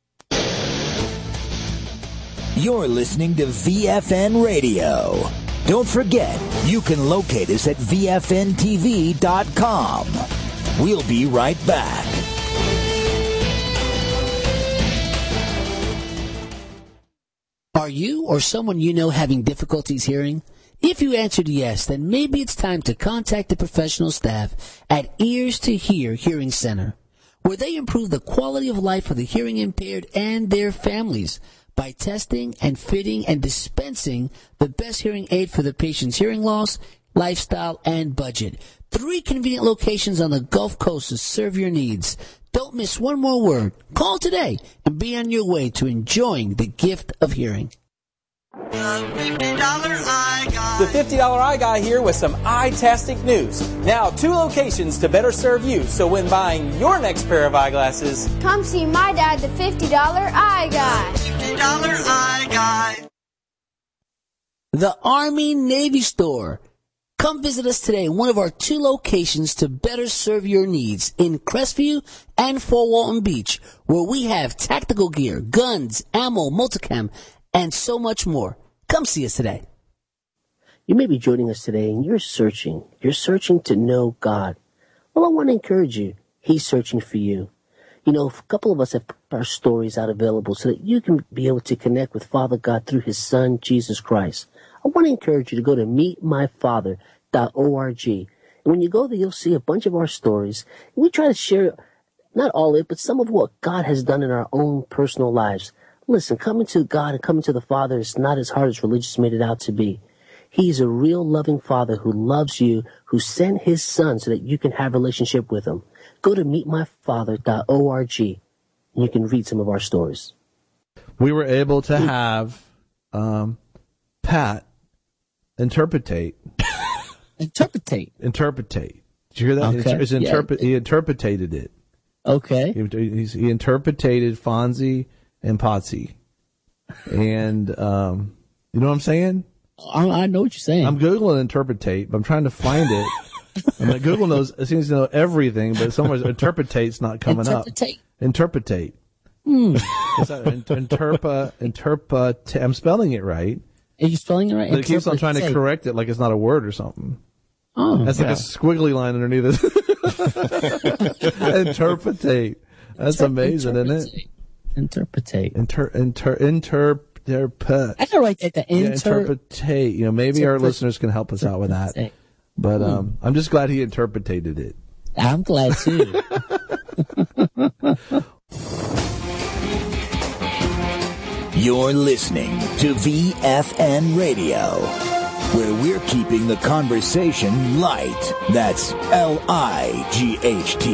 You're listening to V F N Radio. Don't forget, you can locate us at V F N T V dot com. We'll be right back. Are you or someone you know having difficulties hearing? If you answered yes, then maybe it's time to contact the professional staff at Ears to Hear Hearing Center, where they improve the quality of life for the hearing impaired and their families by testing and fitting and dispensing the best hearing aid for the patient's hearing loss, lifestyle, and budget. Three convenient locations on the Gulf Coast to serve your needs. Don't miss one more word. Call today and be on your way to enjoying the gift of hearing. The fifty dollar Eye Guy. The fifty dollar Eye Guy here with some eye-tastic news. Now, two locations to better serve you. So when buying your next pair of eyeglasses, come see my dad, the fifty dollar Eye Guy. fifty dollar Eye Guy. The Army Navy Store. Come visit us today in one of our two locations to better serve your needs in Crestview and Fort Walton Beach, where we have tactical gear, guns, ammo, multicam, and so much more. Come see us today. You may be joining us today and you're searching. You're searching to know God. Well, I want to encourage you. He's searching for you. You know, a couple of us have put our stories out available so that you can be able to connect with Father God through his Son, Jesus Christ. I want to encourage you to go to meet my father dot org. And when you go there, you'll see a bunch of our stories. We try to share, not all of it, but some of what God has done in our own personal lives. Listen, coming to God and coming to the Father is not as hard as religious made it out to be. He's a real loving Father who loves you, who sent his Son so that you can have a relationship with him. Go to meet my father dot org and you can read some of our stories. We were able to have um, Pat interpretate. interpretate. Interpretate. Did you hear that? Okay. It's interpret, Yeah. He interpreted it. Okay. He, he's, he interpreted Fonzie and Potsy. And, um, you know what I'm saying? I, I know what you're saying. I'm Googling interpretate, but I'm trying to find it. I mean, Google knows, it seems to know everything, but somewhere interpretate's not coming Interpretate. up. Interpretate. Hmm. Is that in- interpa, interpret, I'm spelling it right. Are you spelling it right? But it keeps on trying to Interpretate. correct it like it's not a word or something. Oh, That's yeah. like a squiggly line underneath it. Interpretate. That's Interpret- amazing, isn't it? Interpretate. Inter, inter, interpret. I can write that. The Yeah, inter- interpretate. You know, maybe our Interpret- listeners can help us out with that. But um, I'm just glad he interpreted it. I'm glad too. You're listening to V F N Radio, where we're keeping the conversation light. That's L I G H T,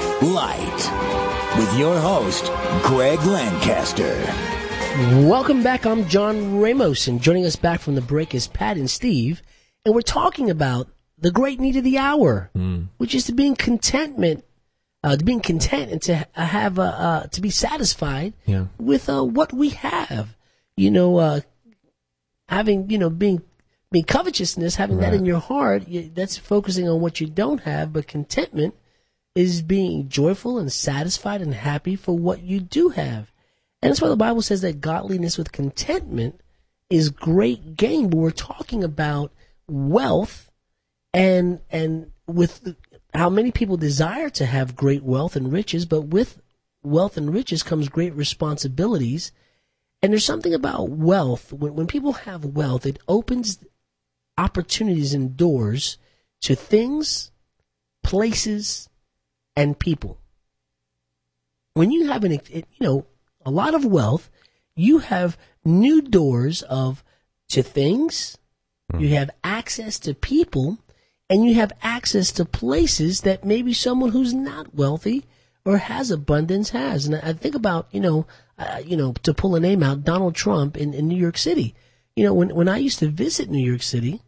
light. With your host, Greg Lancaster. Welcome back. I'm John Ramos, and joining us back from the break is Pat and Steve, and we're talking about the great need of the hour, Mm. which is to being contentment, uh, to being content and to have uh, uh, to be satisfied Yeah. with uh, what we have. You know, uh, having you know being being covetousness, having that Right. in your heart, you, that's focusing on what you don't have. But contentment is being joyful and satisfied and happy for what you do have. And that's why the Bible says that godliness with contentment is great gain. But we're talking about wealth and and with the, how many people desire to have great wealth and riches, but with wealth and riches comes great responsibilities. And there's something about wealth. When, when people have wealth, it opens opportunities and doors to things, places, and people. When you have an, you know, a lot of wealth, you have new doors of to things, you have access to people, and you have access to places that maybe someone who's not wealthy or has abundance has. And I think about, you know, uh, you know, to pull a name out, Donald Trump in, in New York City. You know, when when I used to visit New York City,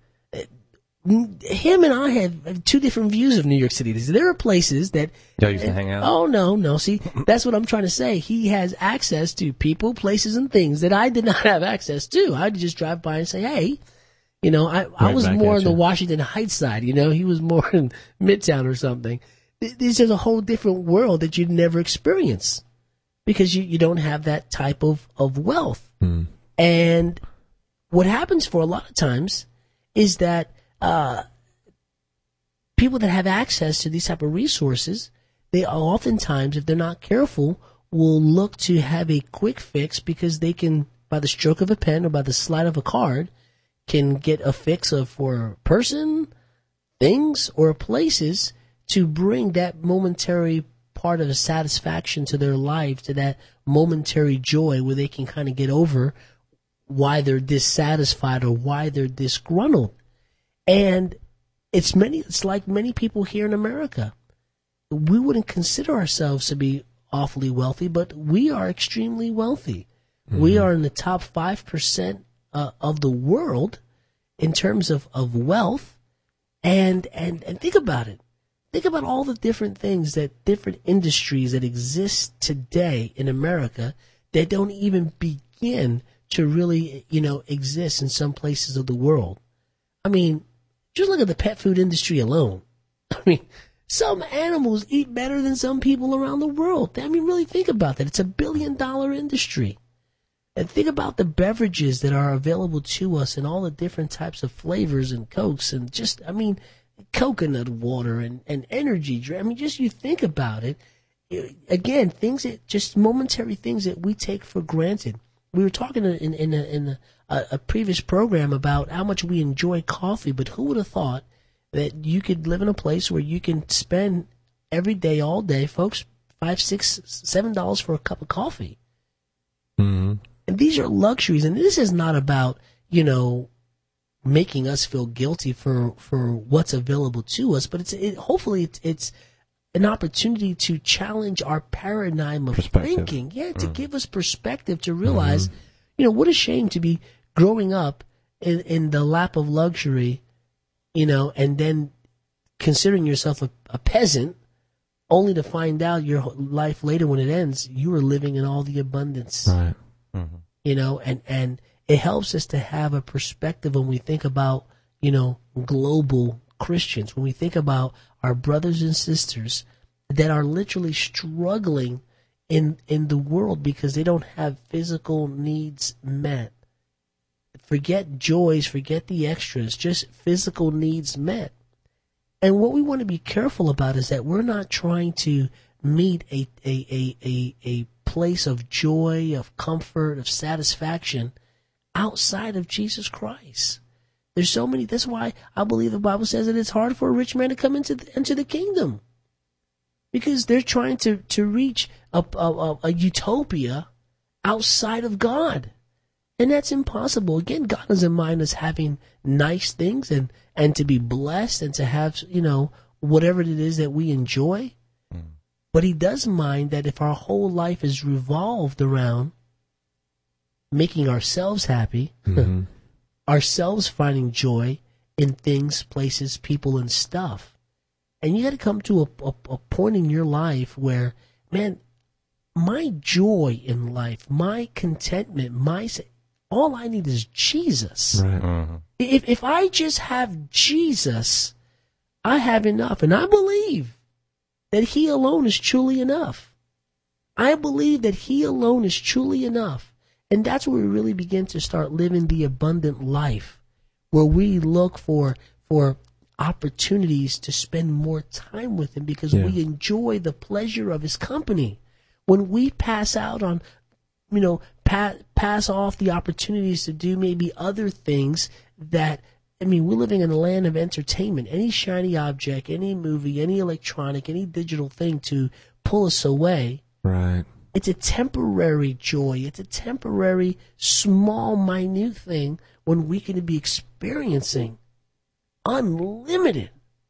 him and I had two different views of New York City. There are places that Y'all used to hang out? Oh no, no. See, that's what I'm trying to say. He has access to people, places, and things that I did not have access to. I'd just drive by and say, "Hey," you know. I, I Right was back more at on the you. Washington Heights side. You know, he was more in Midtown or something. Th- This is a whole different world that you'd never experience because you, you don't have that type of of wealth. Mm. And what happens for a lot of times is that uh, people that have access to these type of resources, they oftentimes, if they're not careful, will look to have a quick fix because they can, by the stroke of a pen or by the slide of a card, can get a fix of for a person, things, or places to bring that momentary part of a satisfaction to their life, to that momentary joy where they can kind of get over why they're dissatisfied or why they're disgruntled. And it's many, it's like many people here in America. We wouldn't consider ourselves to be awfully wealthy, but we are extremely wealthy. Mm-hmm. We are in the top five percent uh, of the world in terms of, of wealth. And, and, and think about it. Think about all the different things that different industries that exist today in America that don't even begin to really, you know, exist in some places of the world. I mean, just look at the pet food industry alone. I mean, some animals eat better than some people around the world. I mean, really think about that. It's a billion dollar industry. And think about the beverages that are available to us and all the different types of flavors and Cokes and just, I mean, coconut water and, and energy drink. I mean, just you think about it. Again, things that just momentary things that we take for granted. We were talking in in a, in a, a previous program about how much we enjoy coffee, but who would have thought that you could live in a place where you can spend every day, all day, folks, five, six, seven dollars for a cup of coffee. Mm-hmm. And these are luxuries, and this is not about, you know, making us feel guilty for, for what's available to us, but it's it, hopefully it's, it's an opportunity to challenge our paradigm of thinking. Yeah, to mm. give us perspective, to realize, mm-hmm. you know, what a shame to be growing up in, in the lap of luxury, you know, and then considering yourself a, a peasant, only to find out your life later when it ends, you were living in all the abundance. Right. Mm-hmm. You know, and, and it helps us to have a perspective when we think about, you know, global Christians, when we think about our brothers and sisters that are literally struggling in in the world because they don't have physical needs met. Forget joys, forget the extras, just physical needs met. And what we want to be careful about is that we're not trying to meet a a a a, a place of joy, of comfort, of satisfaction outside of Jesus Christ. There's so many. That's why I believe the Bible says that it's hard for a rich man to come into the, into the kingdom, because they're trying to, to reach a, a, a utopia outside of God, and that's impossible. Again, God doesn't mind us having nice things and, and to be blessed and to have, you know, whatever it is that we enjoy, mm. but He does mind that if our whole life is revolved around making ourselves happy. Mm-hmm. Ourselves finding joy in things, places, people, and stuff. And you got to come to a, a, a point in your life where, man, my joy in life, my contentment, my all I need is Jesus. Right. Mm-hmm. If if I just have Jesus, I have enough. And I believe that He alone is truly enough. I believe that He alone is truly enough. And that's where we really begin to start living the abundant life, where we look for for opportunities to spend more time with Him because yeah. we enjoy the pleasure of His company. When we pass out on, you know, pa- pass off the opportunities to do maybe other things that, I mean, we're living in a land of entertainment. Any shiny object, any movie, any electronic, any digital thing to pull us away. Right. It's a temporary joy. It's a temporary, small, minute thing when we can be experiencing unlimited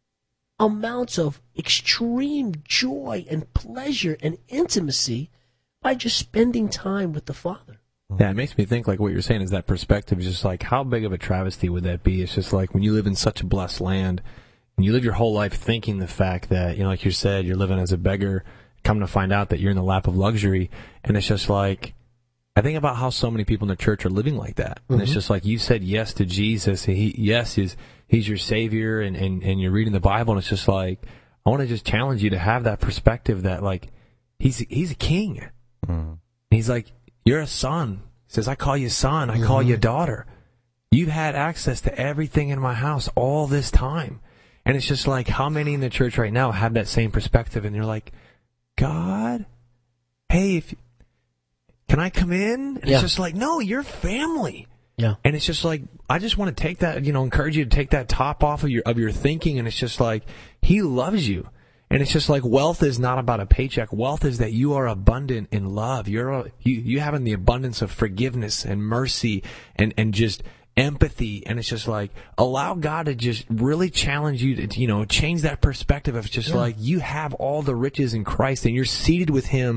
amounts of extreme joy and pleasure and intimacy by just spending time with the Father. Yeah, it makes me think, like, what you're saying is that perspective is just like, how big of a travesty would that be? It's just like when you live in such a blessed land and you live your whole life thinking the fact that, you know, like you said, you're living as a beggar, come to find out that you're in the lap of luxury, and it's just like, I think about how so many people in the church are living like that. And mm-hmm. it's just like, you said yes to Jesus, and he, yes, he's, he's your Savior, and, and, and you're reading the Bible, and it's just like, I want to just challenge you to have that perspective that, like, he's he's a king. Mm-hmm. He's like, you're a son. He says, I call you son, I mm-hmm. call you daughter. You've had access to everything in my house all this time. And it's just like, how many in the church right now have that same perspective, and you're like, God, hey, if, can I come in? And yeah. it's just like, no, you're family. Yeah. And it's just like, I just want to take that, you know, encourage you to take that top off of your of your thinking. And it's just like, He loves you. And it's just like, wealth is not about a paycheck. Wealth is that you are abundant in love. You're a, you you having the abundance of forgiveness and mercy and and just empathy. And it's just like, allow God to just really challenge you to, you know, change that perspective of just yeah. like, you have all the riches in Christ and you're seated with Him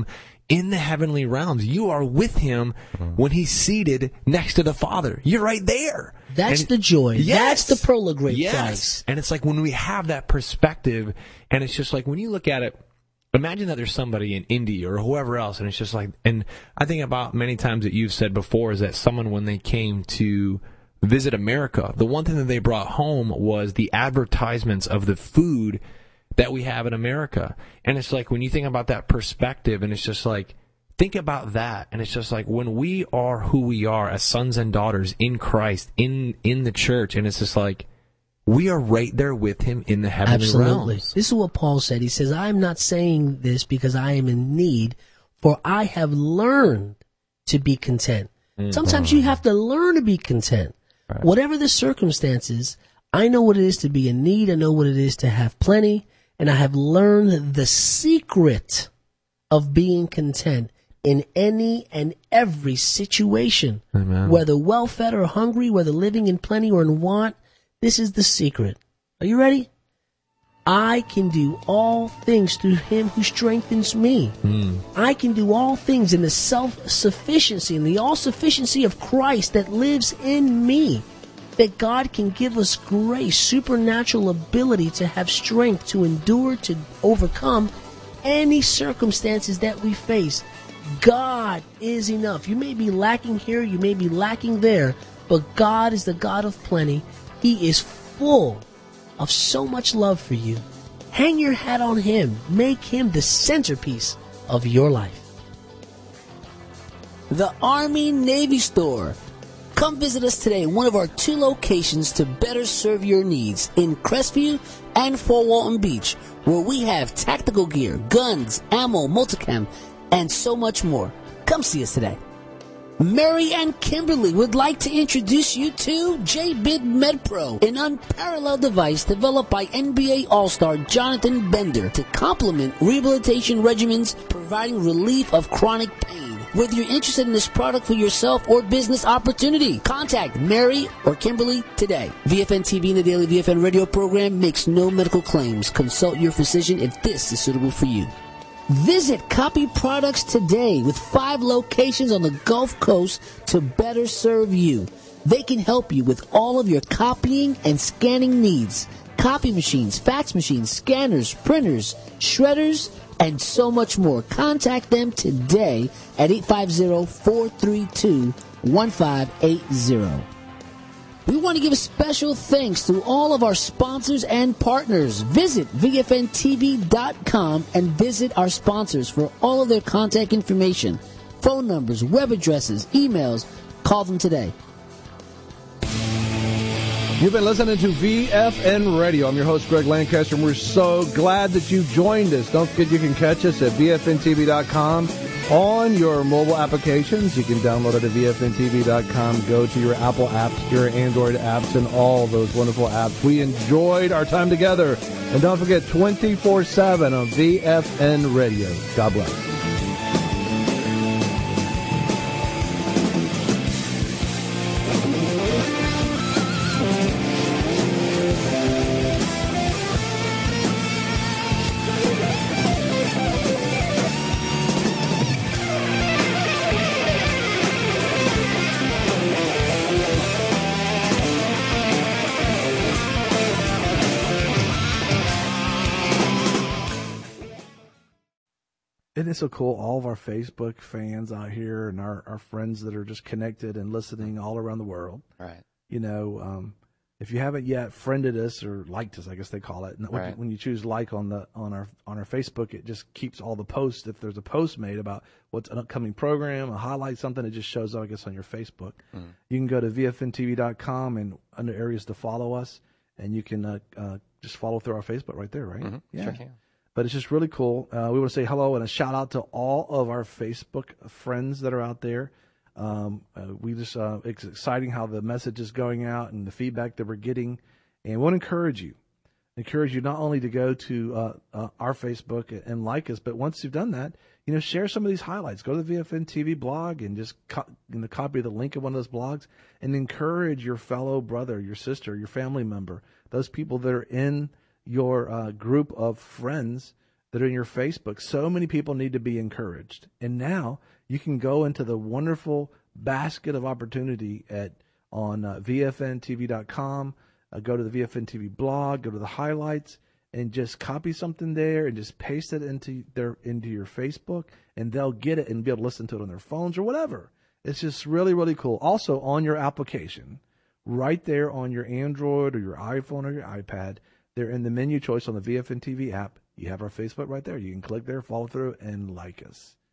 in the heavenly realms. You are with him when he's seated next to the Father. You're right there. That's and, the joy. Yes, That's the pearl of great yes. price. And it's like when we have that perspective, and it's just like when you look at it, imagine that there's somebody in India or whoever else, and it's just like, and I think about many times that you've said before is that someone, when they came to visit America, the one thing that they brought home was the advertisements of the food that we have in America. And it's like when you think about that perspective, and it's just like, think about that. And it's just like when we are who we are as sons and daughters in Christ, in in the church, and it's just like we are right there with him in the heavenly Absolutely. realms. This is what Paul said. He says, I am not saying this because I am in need, for I have learned to be content. Mm-hmm. Sometimes you have to learn to be content. Right. Whatever the circumstances, I know what it is to be in need. I know what it is to have plenty. And I have learned the secret of being content in any and every situation. Amen. Whether well-fed or hungry, whether living in plenty or in want, this is the secret. Are you ready? I can do all things through him who strengthens me. Mm. I can do all things in the self-sufficiency and the all-sufficiency of Christ that lives in me. That God can give us grace, supernatural ability to have strength to endure, to overcome any circumstances that we face. God is enough. You may be lacking here, you may be lacking there, but God is the God of plenty. He is full of so much love for you. Hang your hat on him. Make him the centerpiece of your life. The Army Navy Store. Come visit us today in one of our two locations to better serve your needs in Crestview and Fort Walton Beach, where we have tactical gear, guns, ammo, multicam, and so much more. Come see us today. Mary and Kimberly would like to introduce you to J B I D MedPro, an unparalleled device developed by N B A All-Star Jonathan Bender to complement rehabilitation regimens, providing relief of chronic pain. Whether you're interested in this product for yourself or business opportunity, contact Mary or Kimberly today. V F N T V and the Daily V F N radio program makes no medical claims. Consult your physician if this is suitable for you. Visit Copy Products today with five locations on the Gulf Coast to better serve you. They can help you with all of your copying and scanning needs. Copy machines, fax machines, scanners, printers, shredders, and so much more. Contact them today at eight five zero, four three two, one five eight zero. We want to give a special thanks to all of our sponsors and partners. Visit V F N T V dot com and visit our sponsors for all of their contact information, phone numbers, web addresses, emails. Call them today. You've been listening to V F N Radio. I'm your host, Greg Lancaster, and we're so glad that you joined us. Don't forget you can catch us at V F N T V dot com on your mobile applications. You can download it at V F N T V dot com. Go to your Apple apps, your Android apps, and all those wonderful apps. We enjoyed our time together. And don't forget, twenty-four seven on V F N Radio. God bless. Isn't it so cool? All of our Facebook fans out here and our, our friends that are just connected and listening all around the world. Right. You know, um, if you haven't yet friended us or liked us, I guess they call it. Right. When you choose like on the on our on our Facebook, it just keeps all the posts. If there's a post made about what's an upcoming program, a highlight, something, it just shows up, I guess, on your Facebook. Mm. You can go to V F N T V dot com and under areas to follow us, and you can uh, uh, just follow through our Facebook right there, right? Mm-hmm. Yeah. Sure can. But it's just really cool. Uh, we want to say hello and a shout out to all of our Facebook friends that are out there. Um, uh, we just uh, it's exciting how the message is going out and the feedback that we're getting. And we want to encourage you, encourage you not only to go to uh, uh, our Facebook and like us, but once you've done that, you know, share some of these highlights. Go to the V F N T V blog and just co- you know, copy the link of one of those blogs and encourage your fellow brother, your sister, your family member, those people that are in your uh, group of friends that are in your Facebook. So many people need to be encouraged. And now you can go into the wonderful basket of opportunity at on uh, V F N T V dot com, uh, go to the V F N T V blog, go to the highlights, and just copy something there and just paste it into their into your Facebook, and they'll get it and be able to listen to it on their phones or whatever. It's just really, really cool. Also, on your application, right there on your Android or your iPhone or your iPad, they're in the menu choice on the V F N T V app. You have our Facebook right there. You can click there, follow through, and like us.